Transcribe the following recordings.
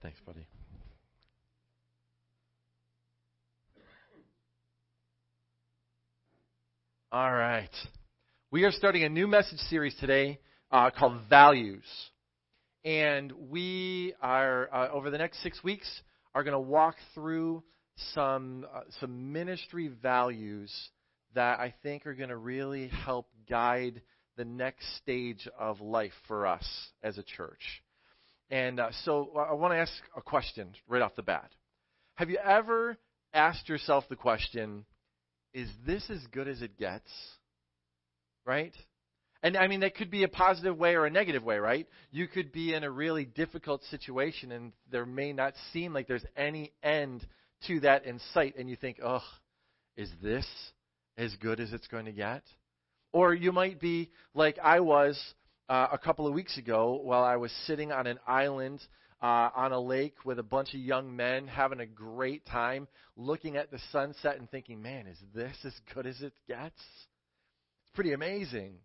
Thanks, buddy. All right. We are starting a new message series today called Values. And we are, over the next 6 weeks, are going to walk through some ministry values that I think are going to really help guide the next stage of life for us as a church. And so I want to ask a question right off the bat. Have you ever asked yourself the question, is this as good as it gets? Right? And I mean, that could be a positive way or a negative way, right? You could be in a really difficult situation and there may not seem like there's any end to that in sight. And you think, oh, is this as good as it's going to get? Or you might be like I was a couple of weeks ago while I was sitting on an island on a lake with a bunch of young men having a great time, looking at the sunset and thinking, man, is this as good as it gets? It's pretty amazing.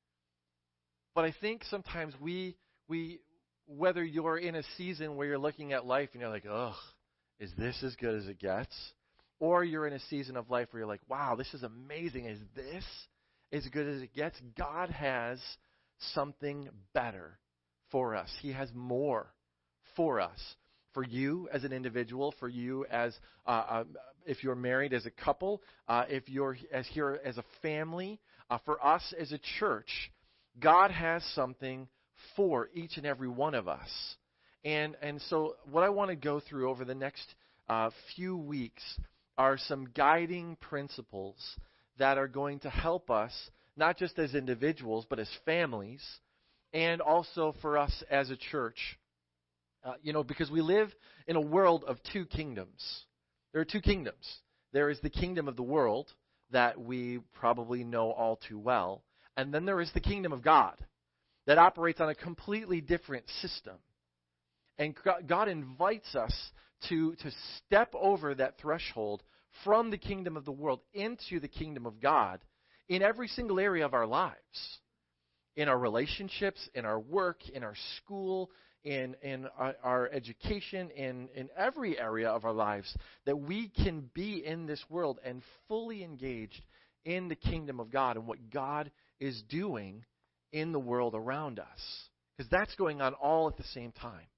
But I think sometimes we whether you're in a season where you're looking at life and you're like, ugh, is this as good as it gets? Or you're in a season of life where you're like, wow, this is amazing. Is this as good as it gets? God has something better for us. He has more for us. For you as an individual, for you as if you're married as a couple, if you're here as a family, for us as a church, God has something for each and every one of us. And so what I want to go through over the next few weeks are some guiding principles that are going to help us, not just as individuals, but as families, and also for us as a church. Because we live in a world of two kingdoms. There are two kingdoms. There is the kingdom of the world that we probably know all too well. And then there is the kingdom of God that operates on a completely different system. And God invites us to step over that threshold from the kingdom of the world into the kingdom of God in every single area of our lives. In our relationships, in our work, in our school, in our education, in every area of our lives, that we can be in this world and fully engaged in the kingdom of God and what God is doing in the world around us. Because that's going on all at the same time.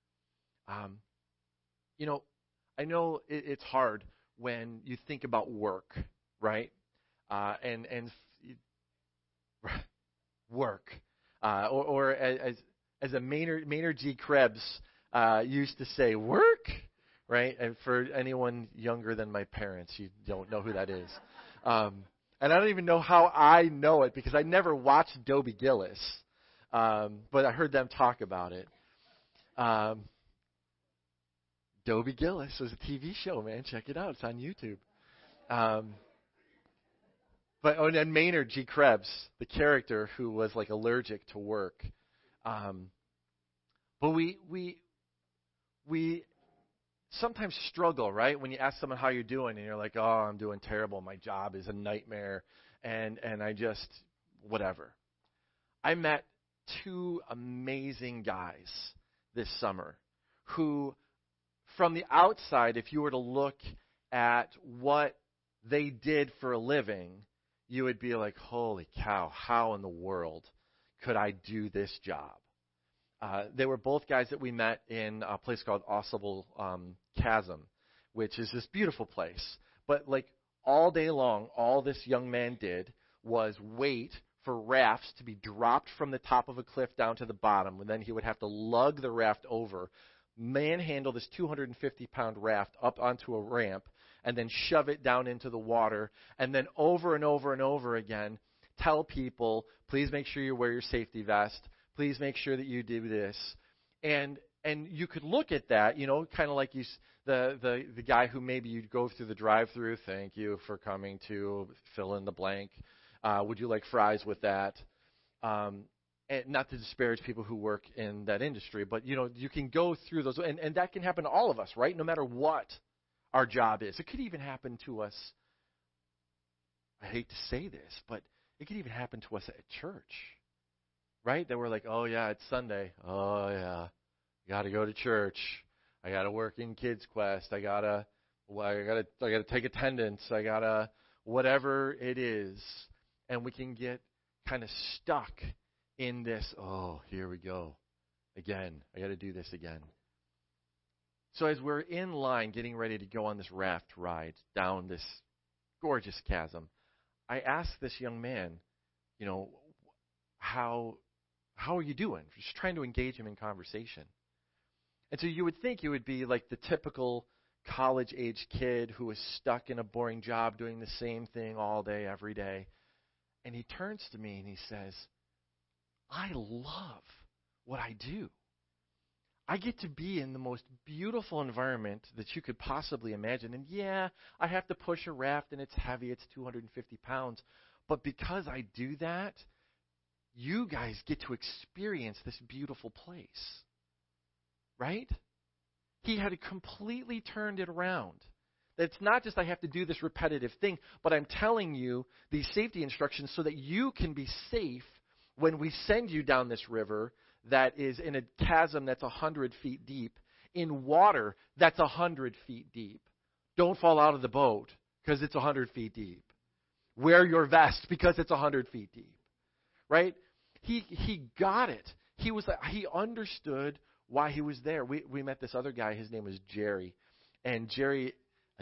I know it's hard when you think about work, right? And work. Or as a Maynard G. Krebs used to say, work, right? And for anyone younger than my parents, you don't know who that is. And I don't even know how I know it because I never watched Dobie Gillis, but I heard them talk about it. Dobie Gillis was a TV show, man. Check it out. It's on YouTube. And Maynard G. Krebs, the character who was like allergic to work. But we sometimes struggle, right? When you ask someone how you're doing and you're like, oh, I'm doing terrible. My job is a nightmare. And I just, whatever. I met two amazing guys this summer who, from the outside, if you were to look at what they did for a living, you would be like, holy cow, how in the world could I do this job? They were both guys that we met in a place called Ausable Chasm, which is this beautiful place. But like all day long, all this young man did was wait for rafts to be dropped from the top of a cliff down to the bottom, and then he would have to lug the raft over, manhandle this 250-pound raft up onto a ramp, and then shove it down into the water, and then over and over and over again, tell people, please make sure you wear your safety vest. Please make sure that you do this. And you could look at that, kind of like the guy who maybe you'd go through the drive-through. Thank you for coming to fill in the blank. Would you like fries with that? And not to disparage people who work in that industry, but you can go through those, and that can happen to all of us, right? No matter what our job is. It could even happen to us. I hate to say this, but it could even happen to us at church. Right? That we're like, oh, yeah, it's Sunday. Oh, yeah, got to go to church. I got to work in Kids Quest. I got to take attendance. I got to whatever it is. And we can get kind of stuck in this, oh, here we go. Again, I got to do this again. So as we're in line getting ready to go on this raft ride down this gorgeous chasm, I asked this young man, how are you doing? Just trying to engage him in conversation. And so you would think you would be like the typical college-age kid who is stuck in a boring job doing the same thing all day, every day. And he turns to me and he says, I love what I do. I get to be in the most beautiful environment that you could possibly imagine. And yeah, I have to push a raft and it's heavy. It's 250 pounds. But because I do that, you guys get to experience this beautiful place. Right? He had completely turned it around. It's not just I have to do this repetitive thing, but I'm telling you these safety instructions so that you can be safe when we send you down this river that is in a chasm that's 100 feet deep, in water that's 100 feet deep. Don't fall out of the boat because it's 100 feet deep. Wear your vest because it's 100 feet deep. Right? He got it. He understood why he was there. We met this other guy. His name was Jerry. And Jerry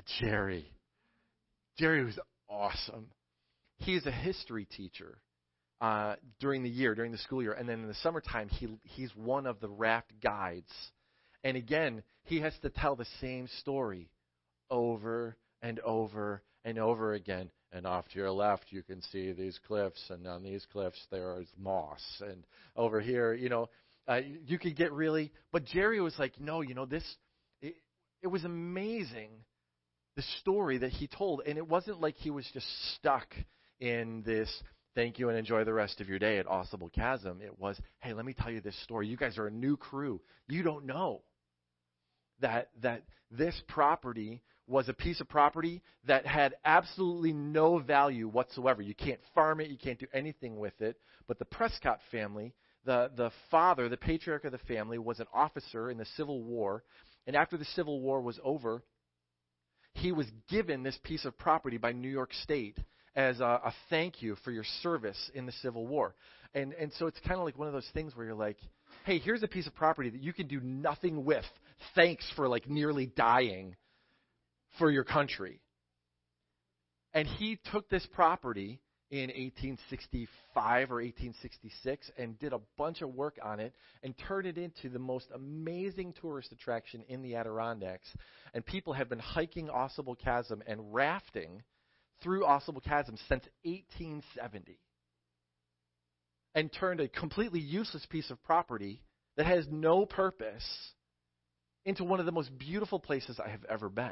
was awesome. He's a history teacher. During the school year. And then in the summertime, he's one of the raft guides. And again, he has to tell the same story over and over and over again. And off to your left, you can see these cliffs. And on these cliffs, there is moss. And over here, you could get really... But Jerry was like, no, it was amazing, the story that he told. And it wasn't like he was just stuck in this... Thank you and enjoy the rest of your day at Ausable Chasm. It was, hey, let me tell you this story. You guys are a new crew. You don't know that this property was a piece of property that had absolutely no value whatsoever. You can't farm it. You can't do anything with it. But the Prescott family, the father, the patriarch of the family, was an officer in the Civil War. And after the Civil War was over, he was given this piece of property by New York State as a thank you for your service in the Civil War. And so it's kind of like one of those things where you're like, hey, here's a piece of property that you can do nothing with. Thanks for nearly dying for your country. And he took this property in 1865 or 1866 and did a bunch of work on it and turned it into the most amazing tourist attraction in the Adirondacks. And people have been hiking Ausable Chasm and rafting through Ausable Chasm since 1870 and turned a completely useless piece of property that has no purpose into one of the most beautiful places I have ever been.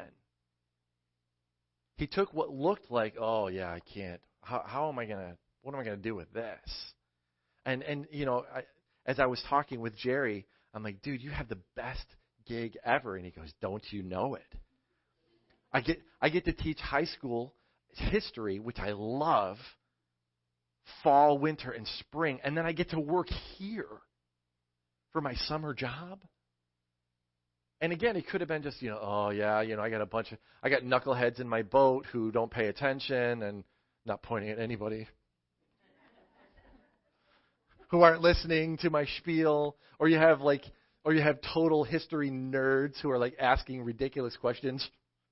He took what looked like, oh yeah, I can't. What am I going to do with this? And as I was talking with Jerry, I'm like, dude, you have the best gig ever. And he goes, don't you know it? I get to teach high school history, which I love, fall, winter, and spring, and then I get to work here for my summer job. And again, it could have been just, I got knuckleheads in my boat who don't pay attention, and not pointing at anybody, who aren't listening to my spiel, or you have total history nerds who are asking ridiculous questions.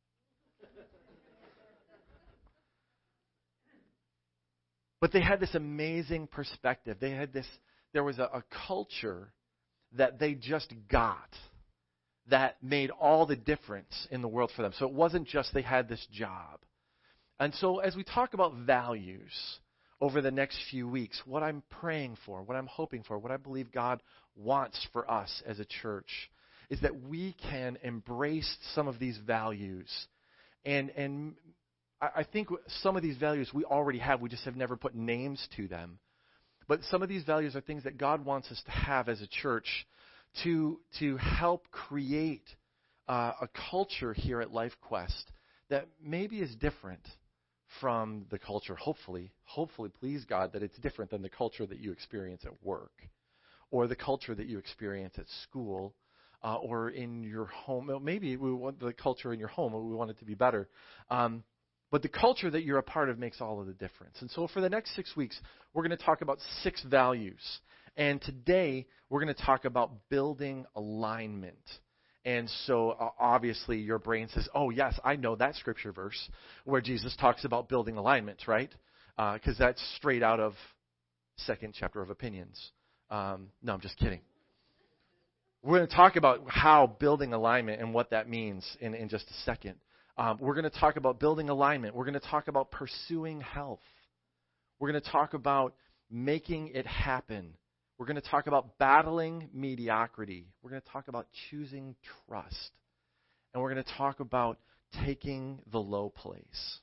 But they had this amazing perspective. There was a culture that they just got that made all the difference in the world for them. So it wasn't just they had this job. And so as we talk about values over the next few weeks, what I'm praying for, what I'm hoping for, what I believe God wants for us as a church is that we can embrace some of these values. And I think some of these values we already have. We just have never put names to them. But some of these values are things that God wants us to have as a church to help create a culture here at LifeQuest that maybe is different from the culture, hopefully, please God, that it's different than the culture that you experience at work or the culture that you experience at school or in your home. Well, maybe we want the culture in your home, or we want it to be better. But the culture that you're a part of makes all of the difference. And so for the next 6 weeks, we're going to talk about 6 values. And today, we're going to talk about building alignment. And so obviously your brain says, oh, yes, I know that scripture verse where Jesus talks about building alignment, right? Because that's straight out of 2nd chapter of Opinions. No, I'm just kidding. We're going to talk about how building alignment and what that means in just a second. We're going to talk about building alignment. We're going to talk about pursuing health. We're going to talk about making it happen. We're going to talk about battling mediocrity. We're going to talk about choosing trust. And we're going to talk about taking the low place.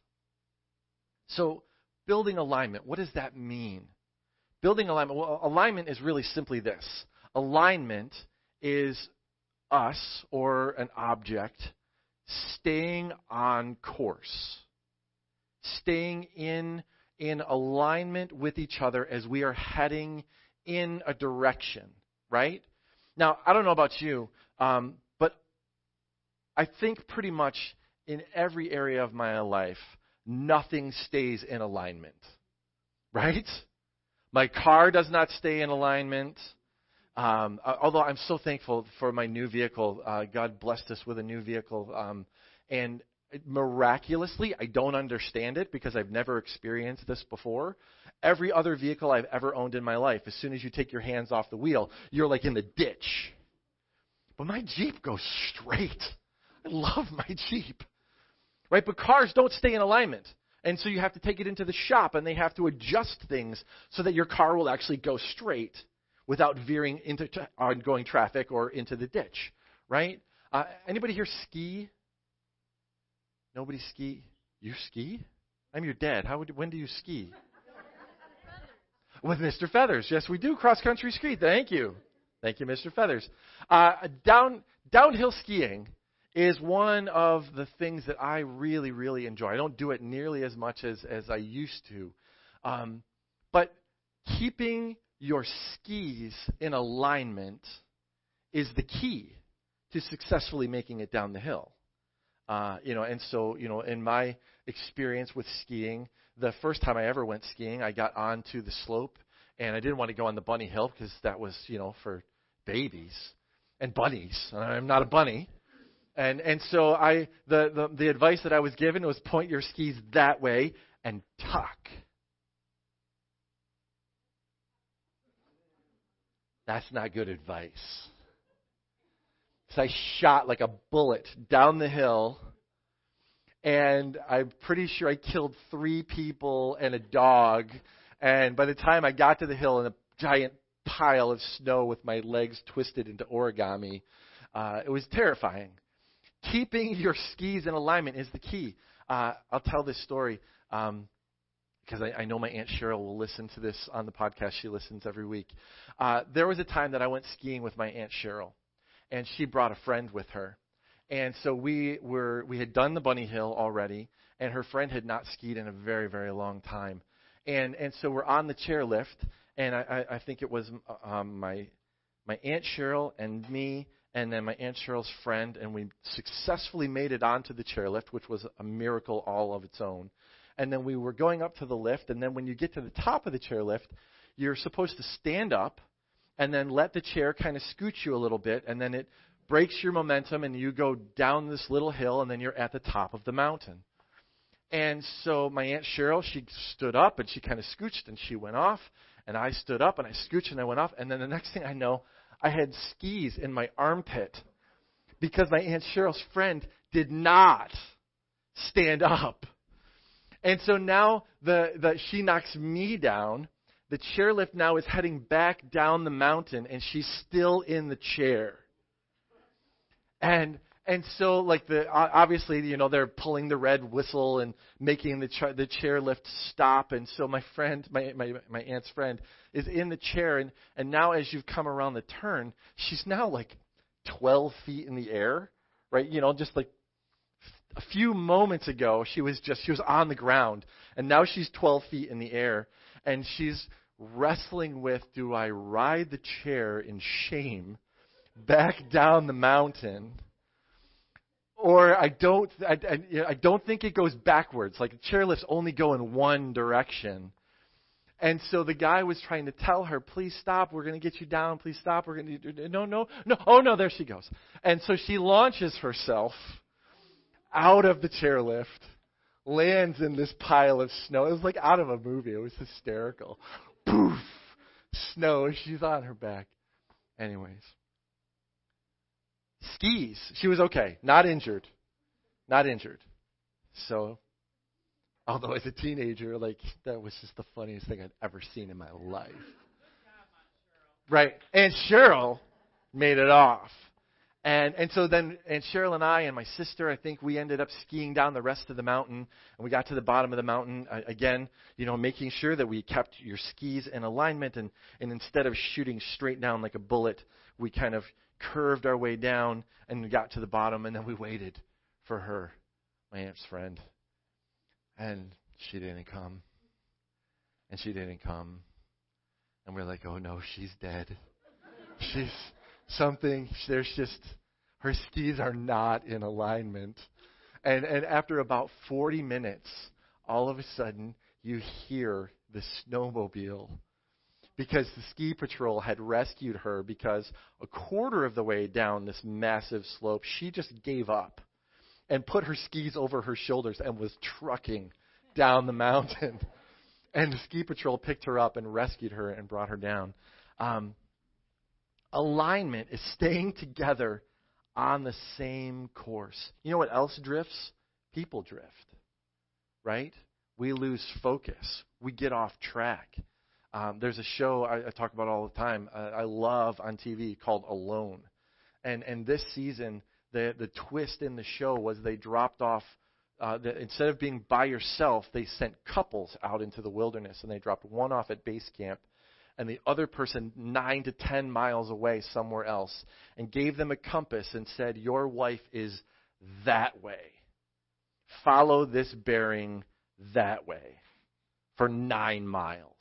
So, building alignment, what does that mean? Building alignment, well, alignment is really simply this. Alignment is us, or an object, staying on course, staying in alignment with each other as we are heading in a direction, right? Now, I don't know about you, but I think pretty much in every area of my life, nothing stays in alignment, right? My car does not stay in alignment. Although I'm so thankful for my new vehicle. God blessed us with a new vehicle. And miraculously, I don't understand it because I've never experienced this before. Every other vehicle I've ever owned in my life, as soon as you take your hands off the wheel, you're like in the ditch. But my Jeep goes straight. I love my Jeep. Right? But cars don't stay in alignment. And so you have to take it into the shop, and they have to adjust things so that your car will actually go straight without veering into ongoing traffic or into the ditch, right? Anybody here ski? Nobody ski? You ski? I'm your dad. When do you ski? With Mr. Feathers. Yes, we do cross-country ski. Thank you. Thank you, Mr. Feathers. Downhill skiing is one of the things that I really, really enjoy. I don't do it nearly as much as I used to. But keeping your skis in alignment is the key to successfully making it down the hill. And so, in my experience with skiing, the first time I ever went skiing, I got onto the slope, and I didn't want to go on the bunny hill because that was, for babies and bunnies. And I'm not a bunny. And so the advice that I was given was point your skis that way and tuck. That's not good advice. So I shot like a bullet down the hill, and I'm pretty sure I killed 3 people and a dog. And by the time I got to the hill in a giant pile of snow with my legs twisted into origami, it was terrifying. Keeping your skis in alignment is the key. I'll tell this story because I know my Aunt Cheryl will listen to this on the podcast. She listens every week. There was a time that I went skiing with my Aunt Cheryl, and she brought a friend with her. And so we had done the bunny hill already, and her friend had not skied in a very, very long time. And so we're on the chairlift, and I think it was my Aunt Cheryl and me, and then my Aunt Cheryl's friend, and we successfully made it onto the chairlift, which was a miracle all of its own. And then we were going up to the lift, and then when you get to the top of the chairlift, you're supposed to stand up and then let the chair kind of scooch you a little bit, and then it breaks your momentum, and you go down this little hill, and then you're at the top of the mountain. And so my Aunt Cheryl, she stood up, and she kind of scooched, and she went off, and I stood up, and I scooched, and I went off, and then the next thing I know, I had skis in my armpit because my Aunt Cheryl's friend did not stand up. And so now she knocks me down. The chairlift now is heading back down the mountain, and she's still in the chair. And so, obviously, they're pulling the red whistle and making the chairlift stop. And so my friend, my aunt's friend, is in the chair. And now as you've come around the turn, she's now like 12 feet in the air, right? Just like a few moments ago, she was on the ground. And now she's 12 feet in the air. And she's wrestling with, do I ride the chair in shame back down the mountain. Or I don't think it goes backwards. Like chairlifts only go in one direction. And so the guy was trying to tell her, please stop, we're going to get you down, please stop, we're going to, no, oh no, there she goes. And so she launches herself out of the chairlift, lands in this pile of snow. It was like out of a movie. It was hysterical. Poof, snow, she's on her back. Anyways. Skis, she was okay, not injured. So, although as a teenager, like, that was just the funniest thing I'd ever seen in my life. Right. And Cheryl made it off. And so then, and Cheryl and I and my sister, I think we ended up skiing down the rest of the mountain. And we got to the bottom of the mountain, again, making sure that we kept your skis in alignment. And instead of shooting straight down like a bullet, we kind of curved our way down and we got to the bottom. And then we waited for her, my aunt's friend. And she didn't come. And we're like, oh no, she's dead. There's just, her skis are not in alignment. And after about 40 minutes, all of a sudden, you hear the snowmobile. Because the ski patrol had rescued her because a quarter of the way down this massive slope, she just gave up and put her skis over her shoulders and was trucking down the mountain. And the ski patrol picked her up and rescued her and brought her down. Alignment is staying together on the same course. You know what else drifts? People drift, right? We lose focus. We get off track. There's a show I talk about all the time, I love on TV called Alone. And this season, the twist in the show was they dropped off, instead of being by yourself, they sent couples out into the wilderness, and they dropped one off at base camp and the other person 9 to 10 miles away somewhere else, and gave them a compass and said, your wife is that way. Follow this bearing that way for 9 miles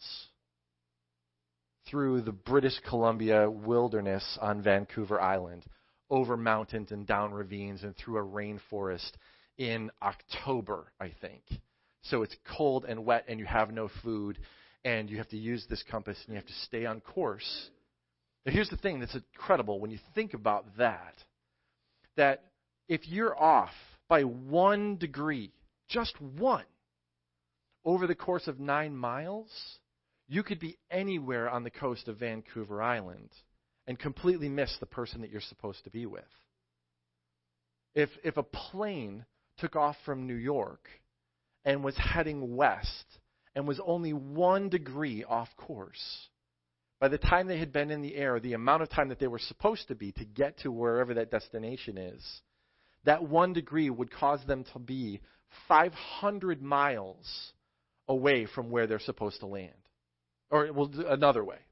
through the British Columbia wilderness on Vancouver Island, over mountains and down ravines and through a rainforest in October, I think. So it's cold and wet and you have no food and you have to use this compass and you have to stay on course. Now here's the thing that's incredible when you think about that if you're off by 1 degree, just one, over the course of 9 miles, you could be anywhere on the coast of Vancouver Island and completely miss the person that you're supposed to be with. If a plane took off from New York and was heading west and was only 1 degree off course, by the time they had been in the air, the amount of time that they were supposed to be to get to wherever that destination is, that 1 degree would cause them to be 500 miles away from where they're supposed to land. Or we'll do another way.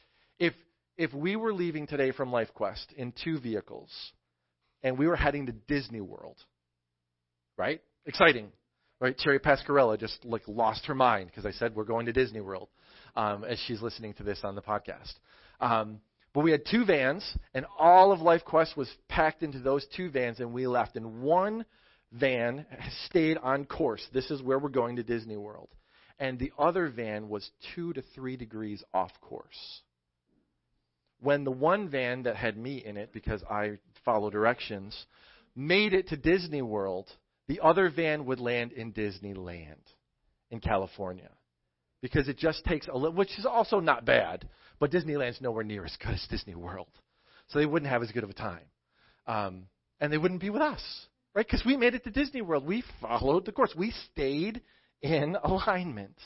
If we were leaving today from LifeQuest in 2 vehicles and we were heading to Disney World, right? Exciting, right? Cherry Pascarella just lost her mind because I said we're going to Disney World as she's listening to this on the podcast. But we had 2 vans, and all of LifeQuest was packed into those 2 vans, and we left. And one van stayed on course. This is where we're going to Disney World. And the other van was 2 to 3 degrees off course. When the one van that had me in it, because I follow directions, made it to Disney World, the other van would land in Disneyland in California. Because it just takes a little, which is also not bad, but Disneyland's nowhere near as good as Disney World. So they wouldn't have as good of a time. And they wouldn't be with us, right? Because we made it to Disney World. We followed the course. We stayed in alignment.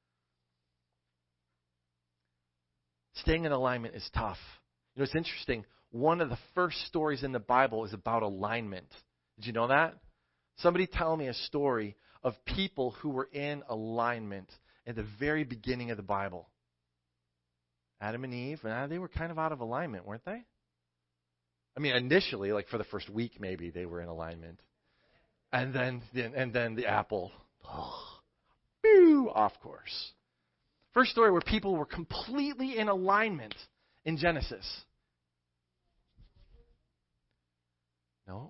Staying in alignment is tough. You know, it's interesting. One of the first stories in the Bible is about alignment. Did you know that? Somebody tell me a story of people who were in alignment at the very beginning of the Bible. Adam and Eve, they were kind of out of alignment, weren't they? I mean, initially, like for the first week, maybe they were in alignment. And then the apple, off course. First story where people were completely in alignment in Genesis. No.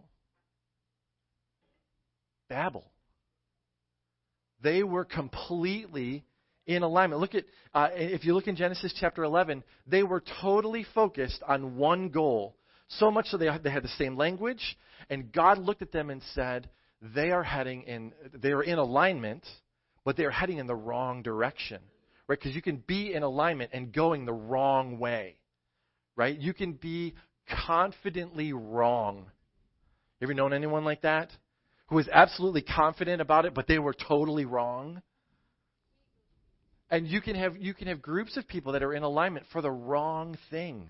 Babel. They were completely in alignment. Look at, if you look in Genesis chapter 11, they were totally focused on one goal. So much so they had the same language, and God looked at them and said, they are in alignment, but they are heading in the wrong direction. Right? Because you can be in alignment and going the wrong way. Right? You can be confidently wrong. You ever known anyone like that? Who was absolutely confident about it, but they were totally wrong? And you can have groups of people that are in alignment for the wrong thing.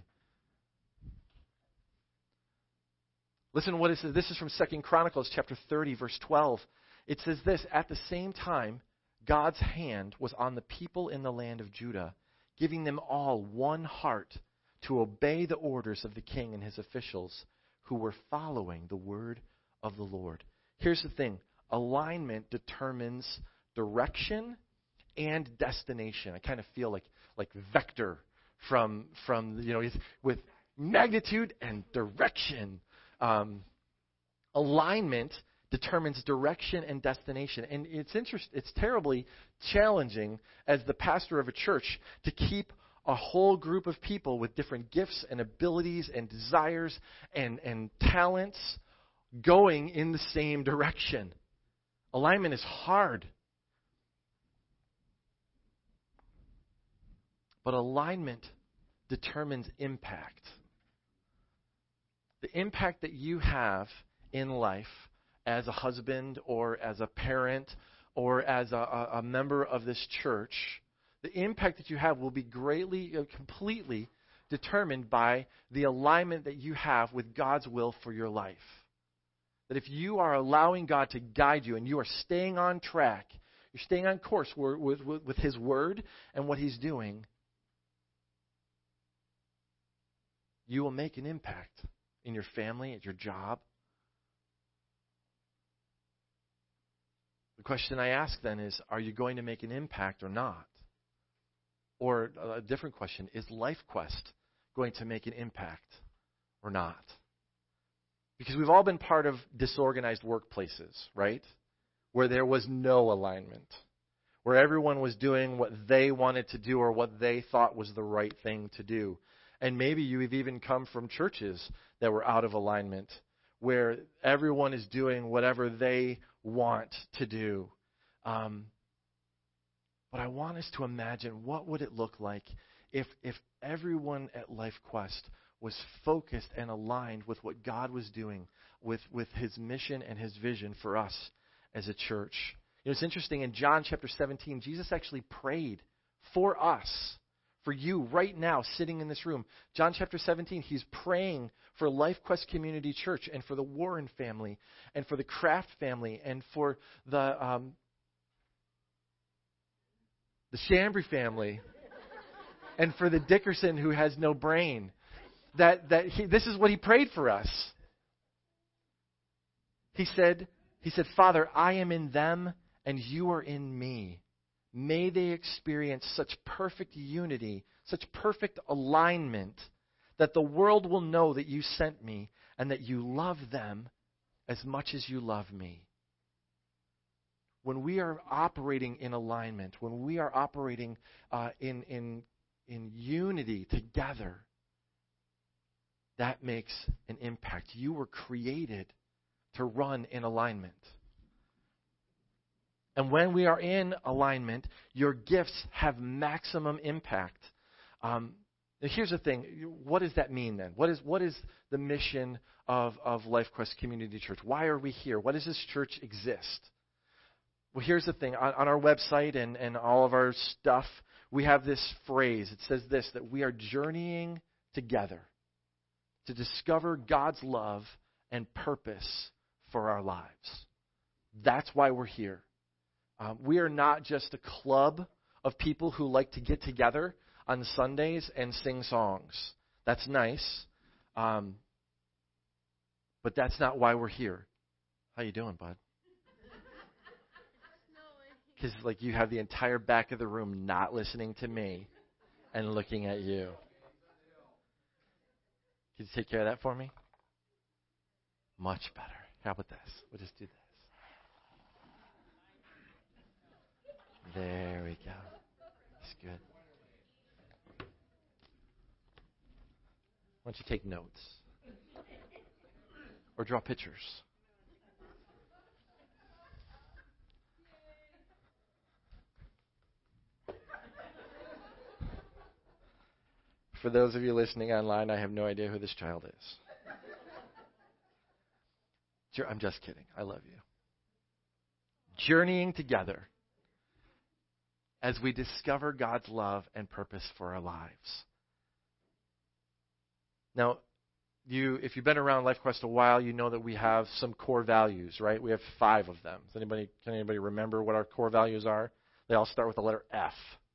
Listen to what it says. This is from 2 Chronicles chapter 30, verse 12. It says this, at the same time, God's hand was on the people in the land of Judah, giving them all one heart to obey the orders of the king and his officials who were following the word of the Lord. Here's the thing. Alignment determines direction and destination. I kind of feel like Vector from with magnitude and direction. Alignment determines direction and destination. And it's terribly challenging as the pastor of a church to keep a whole group of people with different gifts and abilities and desires and talents going in the same direction. Alignment is hard. But alignment determines impact. The impact that you have in life as a husband or as a parent or as a member of this church, the impact that you have will be completely determined by the alignment that you have with God's will for your life. That if you are allowing God to guide you and you are staying on track, you're staying on course with His Word and what He's doing, you will make an impact in your family, at your job. The question I ask then is, are you going to make an impact or not? Or a different question, is LifeQuest going to make an impact or not? Because we've all been part of disorganized workplaces, right? Where there was no alignment. Where everyone was doing what they wanted to do or what they thought was the right thing to do. And maybe you've even come from churches that were out of alignment, where everyone is doing whatever they want to do. But I want us to imagine, what would it look like if everyone at LifeQuest was focused and aligned with what God was doing, with His mission and His vision for us as a church. You know, it's interesting, in John chapter 17, Jesus actually prayed for us, for you right now sitting in this room. John chapter 17, He's praying for LifeQuest Community Church and for the Warren family and for the Kraft family and for the Chambry family and for the Dickerson who has no brain. This is what He prayed for us. He said, Father, I am in them and you are in me. May they experience such perfect unity, such perfect alignment, that the world will know that you sent me and that you love them as much as you love me. When we are operating in alignment, when we are operating in unity together, that makes an impact. You were created to run in alignment. And when we are in alignment, your gifts have maximum impact. Here's the thing. What does that mean then? What is the mission of LifeQuest Community Church? Why are we here? Why does this church exist? Well, here's the thing. On our website and all of our stuff, we have this phrase. It says this, that we are journeying together to discover God's love and purpose for our lives. That's why we're here. We are not just a club of people who like to get together on Sundays and sing songs. That's nice, but that's not why we're here. How you doing, bud? Because you have the entire back of the room not listening to me and looking at you. Can you take care of that for me? Much better. How about this? We'll just do this. There we go. That's good. Why don't you take notes? Or draw pictures? For those of you listening online, I have no idea who this child is. I'm just kidding. I love you. Journeying together as we discover God's love and purpose for our lives. Now, if you've been around LifeQuest a while, you know that we have some core values, right? We have 5 of them. Can anybody remember what our core values are? They all start with the letter F.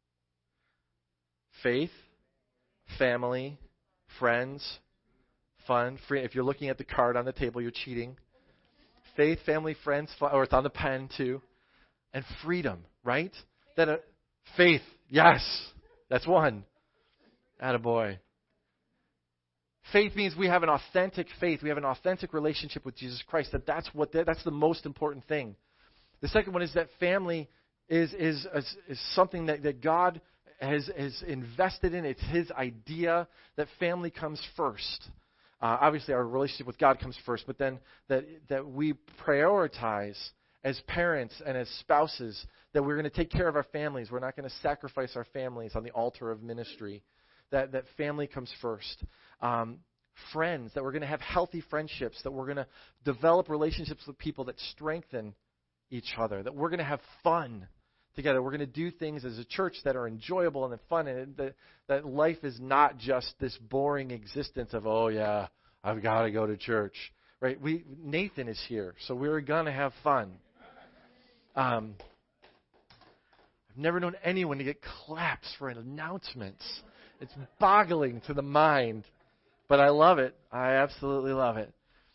Faith, family, friends, fun. Free. If you're looking at the card on the table, you're cheating. Faith, family, friends, fun, or it's on the pen too. And freedom, right? Faith, yes, that's one. Attaboy. Faith means we have an authentic faith. We have an authentic relationship with Jesus Christ. That's the most important thing. The second one is that family is something that God has invested in. It's His idea that family comes first. Obviously, our relationship with God comes first, but then that we prioritize as parents and as spouses that we're going to take care of our families. We're not going to sacrifice our families on the altar of ministry. That family comes first. Friends, that we're going to have healthy friendships, that we're going to develop relationships with people that strengthen each other, that we're going to have fun together. We're going to do things as a church that are enjoyable and fun, and that life is not just this boring existence of, oh yeah, I've got to go to church. Right? Nathan is here, so we're going to have fun. I've never known anyone to get claps for announcements. It's boggling to the mind, but I love it. I absolutely love it.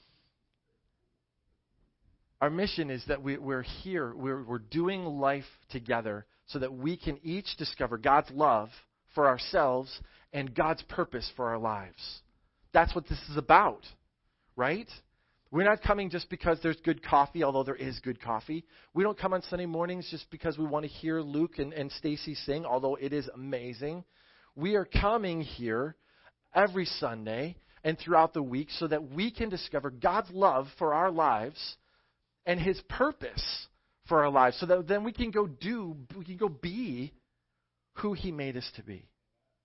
Our mission is that we're here, we're doing life together so that we can each discover God's love for ourselves and God's purpose for our lives. That's what this is about, right? We're not coming just because there's good coffee, although there is good coffee. We don't come on Sunday mornings just because we want to hear Luke and Stacy sing, although it is amazing. We are coming here every Sunday and throughout the week so that we can discover God's love for our lives and His purpose for our lives, so that then we can go be who He made us to be.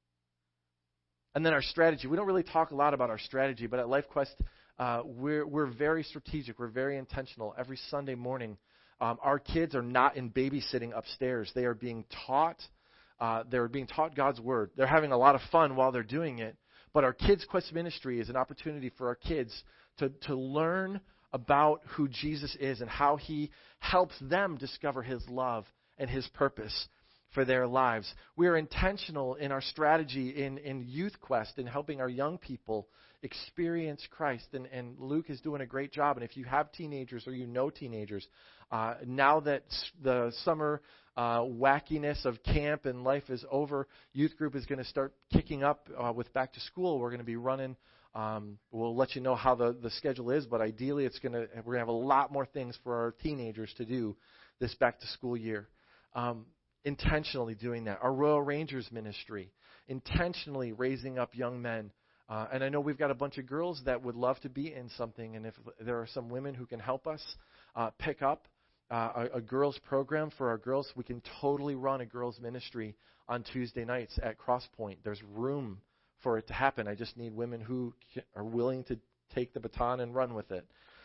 And then our strategy. We don't really talk a lot about our strategy, but at LifeQuest, we're very strategic. We're very intentional. Every Sunday morning, our kids are not in babysitting upstairs. They are being taught. They're being taught God's Word. They're having a lot of fun while they're doing it. But our Kids Quest ministry is an opportunity for our kids to learn about who Jesus is and how He helps them discover His love and His purpose for their lives. We are intentional in our strategy in Youth Quest in helping our young people experience Christ. And Luke is doing a great job. And if you have teenagers or you know teenagers, now that the summer wackiness of camp and life is over, youth group is going to start kicking up with back to school. We're going to be running. We'll let you know how the schedule is, but ideally we're going to have a lot more things for our teenagers to do this back to school year. Intentionally doing that. Our Royal Rangers ministry, intentionally raising up young men. And I know we've got a bunch of girls that would love to be in something, and if there are some women who can help us pick up a girls program for our girls, we can totally run a girls ministry on Tuesday nights at Crosspoint. There's room for it to happen. I just need women who are willing to take the baton and run with it.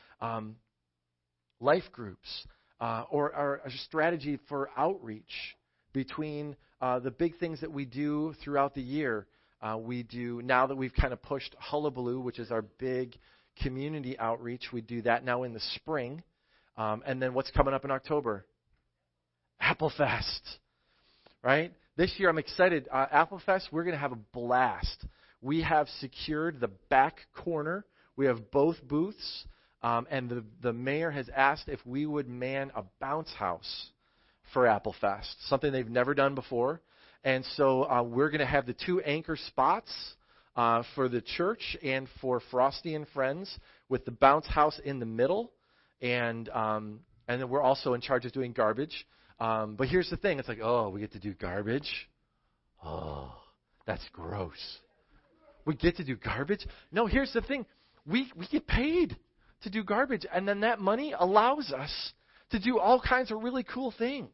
Life groups, or a strategy for outreach between the big things that we do throughout the year. We do, now that we've kind of pushed Hullabaloo, which is our big community outreach, we do that now in the spring. And then what's coming up in October? Applefest, right? This year I'm excited. Applefest, we're going to have a blast. We have secured the back corner. We have both booths. And the mayor has asked if we would man a bounce house for Applefest, something they've never done before. And so we're going to have the 2 anchor spots for the church and for Frosty and Friends, with the bounce house in the middle, and then we're also in charge of doing garbage. But here's the thing: it's like, oh, we get to do garbage. Oh, that's gross. We get to do garbage? No, here's the thing. We get paid to do garbage, and then that money allows us to do all kinds of really cool things.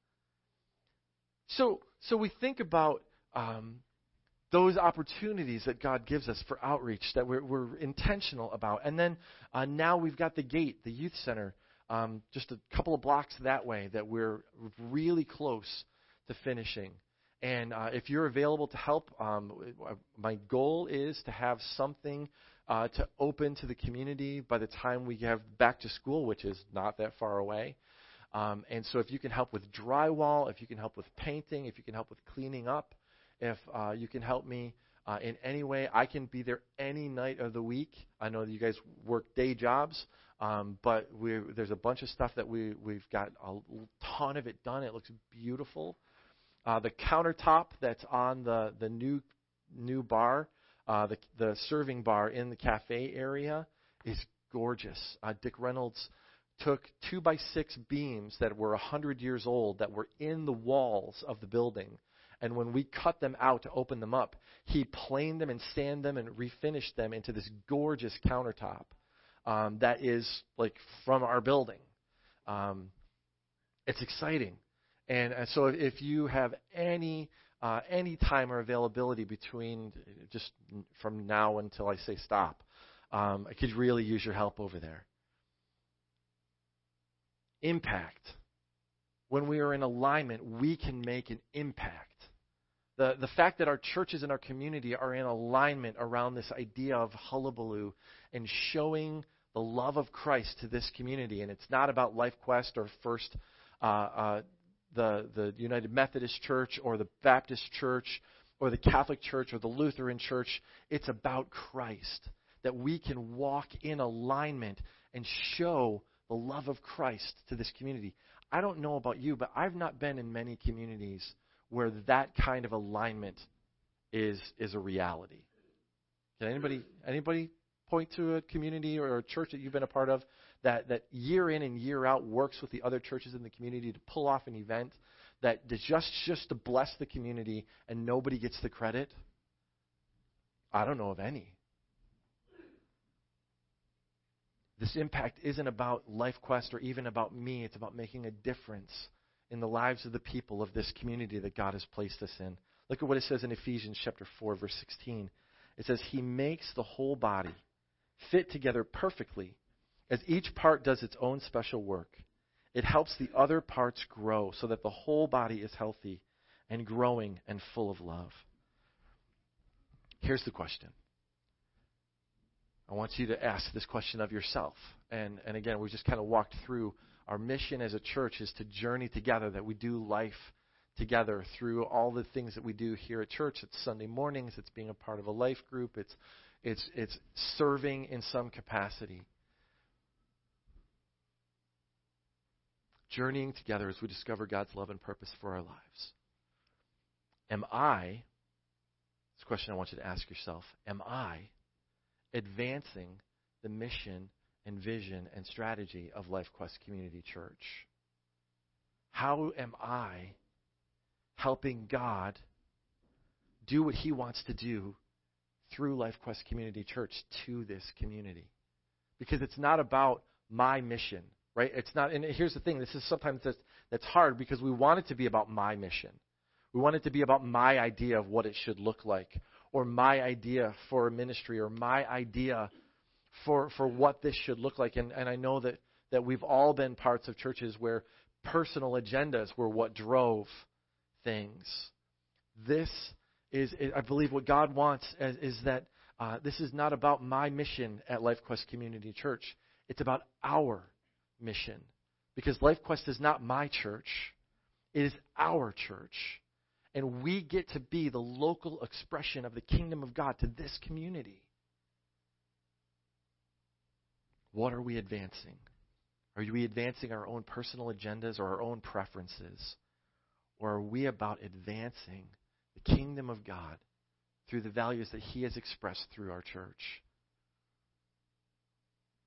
So we think about those opportunities that God gives us for outreach that we're intentional about. And then now we've got the Gate, the youth center, just a couple of blocks that way that we're really close to finishing. And if you're available to help, my goal is to have something to open to the community by the time we have back to school, which is not that far away. And so if you can help with drywall, if you can help with painting, if you can help with cleaning up, if you can help me in any way, I can be there any night of the week. I know that you guys work day jobs, but there's a bunch of stuff that we've got a ton of it done. It looks beautiful. The countertop that's on the new bar, the serving bar in the cafe area, is gorgeous. Dick Reynolds took 2x6 beams that were 100 years old that were in the walls of the building. And when we cut them out to open them up, he planed them and sanded them and refinished them into this gorgeous countertop that is like from our building. It's exciting. And so if you have any time or availability between just from now until I say stop, I could really use your help over there. Impact. When we are in alignment, we can make an impact. The fact that our churches and our community are in alignment around this idea of hullabaloo and showing the love of Christ to this community, and it's not about LifeQuest or First the United Methodist Church or the Baptist Church or the Catholic Church or the Lutheran Church. It's about Christ, that we can walk in alignment and show the love of Christ to this community. I don't know about you, but I've not been in many communities where that kind of alignment is a reality. Can anybody point to a community or a church that you've been a part of that year in and year out works with the other churches in the community to pull off an event that is just to bless the community and nobody gets the credit? I don't know of any. This impact isn't about LifeQuest or even about me. It's about making a difference in the lives of the people of this community that God has placed us in. Look at what it says in Ephesians chapter 4, verse 16. It says, He makes the whole body fit together perfectly as each part does its own special work. It helps the other parts grow so that the whole body is healthy and growing and full of love. Here's the question. I want you to ask this question of yourself. And again, we just kind of walked through our mission as a church is to journey together, that we do life together through all the things that we do here at church. It's Sunday mornings. It's being a part of a life group. It's serving in some capacity. Journeying together as we discover God's love and purpose for our lives. This question I want you to ask yourself, am I advancing the mission and vision and strategy of LifeQuest Community Church? How am I helping God do what He wants to do through LifeQuest Community Church to this community? Because it's not about my mission, right? It's not. And here's the thing: this is sometimes that's hard because we want it to be about my mission. We want it to be about my idea of what it should look like, or my idea for a ministry, or my idea for what this should look like. And I know that we've all been parts of churches where personal agendas were what drove things. This is, I believe, what God wants is that this is not about my mission at LifeQuest Community Church. It's about our mission. Because LifeQuest is not my church. It is our church. And we get to be the local expression of the kingdom of God to this community. What are we advancing? Are we advancing our own personal agendas or our own preferences? Or are we about advancing the kingdom of God through the values that He has expressed through our church?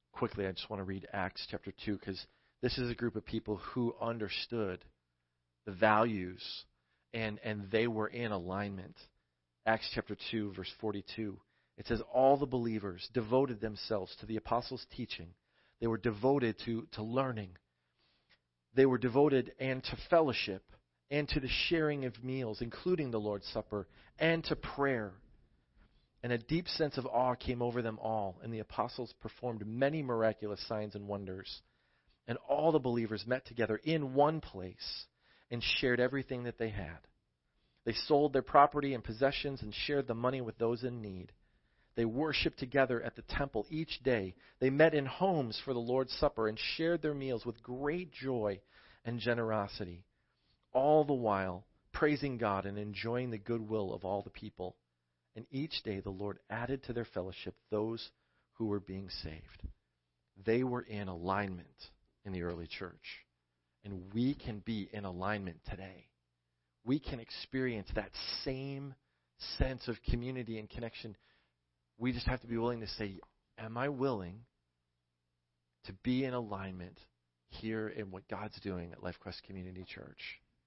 quickly, I just want to read Acts chapter 2 because this is a group of people who understood the values and they were in alignment. Acts chapter 2, verse 42. It says, all the believers devoted themselves to the apostles' teaching. They were devoted to learning. They were devoted and to fellowship and to the sharing of meals, including the Lord's Supper, and to prayer. And a deep sense of awe came over them all, and the apostles performed many miraculous signs and wonders. And all the believers met together in one place and shared everything that they had. They sold their property and possessions and shared the money with those in need. They worshiped together at the temple each day. They met in homes for the Lord's Supper and shared their meals with great joy and generosity, all the while praising God and enjoying the goodwill of all the people. And each day the Lord added to their fellowship those who were being saved. They were in alignment in the early church. And we can be in alignment today. We can experience that same sense of community and connection. We just have to be willing to say, am I willing to be in alignment here in what God's doing at LifeQuest Community Church?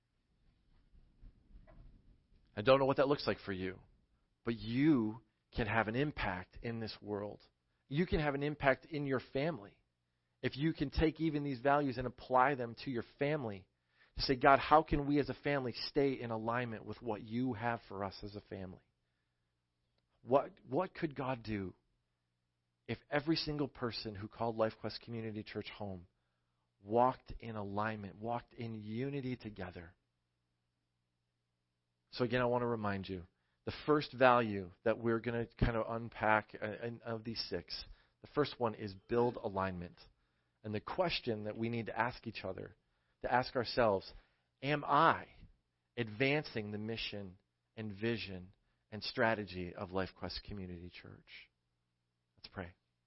I don't know what that looks like for you, but you can have an impact in this world. You can have an impact in your family. If you can take even these values and apply them to your family, to say, God, how can we as a family stay in alignment with what you have for us as a family? What could God do if every single person who called LifeQuest Community Church home walked in alignment, walked in unity together? So again, I want to remind you, the first value that we're going to kind of unpack of these 6, the first one is build alignment. And the question that we need to ask each other, to ask ourselves, am I advancing the mission and vision and strategy of LifeQuest Community Church? Let's pray.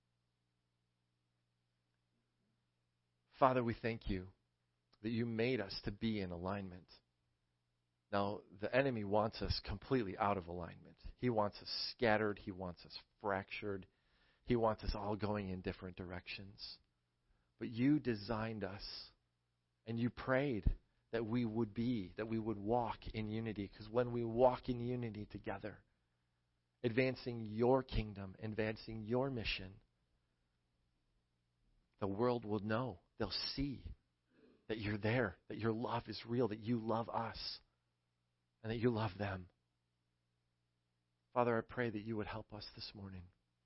Father, we thank you that you made us to be in alignment. Now, the enemy wants us completely out of alignment. He wants us scattered. He wants us fractured. He wants us all going in different directions. But you designed us, and you prayed that we would walk in unity. Because when we walk in unity together, advancing your kingdom, advancing your mission, the world will know. They'll see that you're there, that your love is real, that you love us, and that you love them. Father, I pray that you would help us this morning.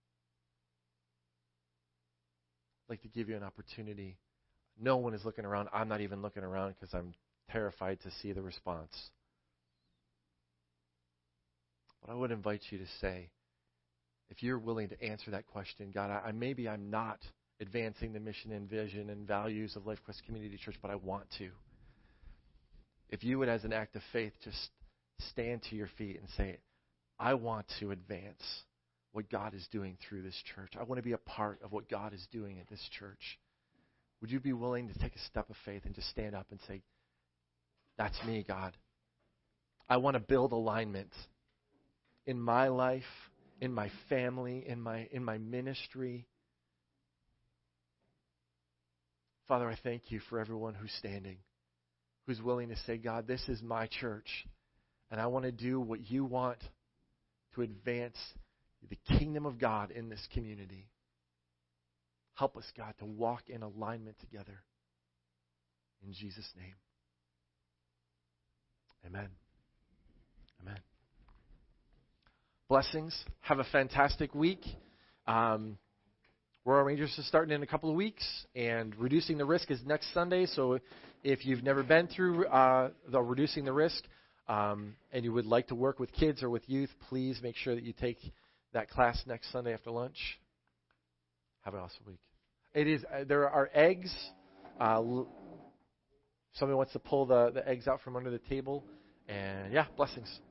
I'd like to give you an opportunity. No one is looking around. I'm not even looking around because I'm terrified to see the response. But I would invite you to say, if you're willing to answer that question, God, maybe I'm not advancing the mission and vision and values of LifeQuest Community Church, but I want to. If you would, as an act of faith, just stand to your feet and say, I want to advance what God is doing through this church. I want to be a part of what God is doing at this church. Would you be willing to take a step of faith and just stand up and say, that's me, God. I want to build alignment in my life, in my family, in my ministry. Father, I thank you for everyone who's standing, who's willing to say, God, this is my church, and I want to do what you want to advance the kingdom of God in this community. Help us, God, to walk in alignment together. In Jesus' name. Amen. Amen. Blessings. Have a fantastic week. Royal Rangers is starting in a couple of weeks, and Reducing the Risk is next Sunday. So if you've never been through the Reducing the Risk and you would like to work with kids or with youth, please make sure that you take that class next Sunday after lunch. Have an awesome week. There are eggs. Somebody wants to pull the eggs out from under the table. And yeah, blessings.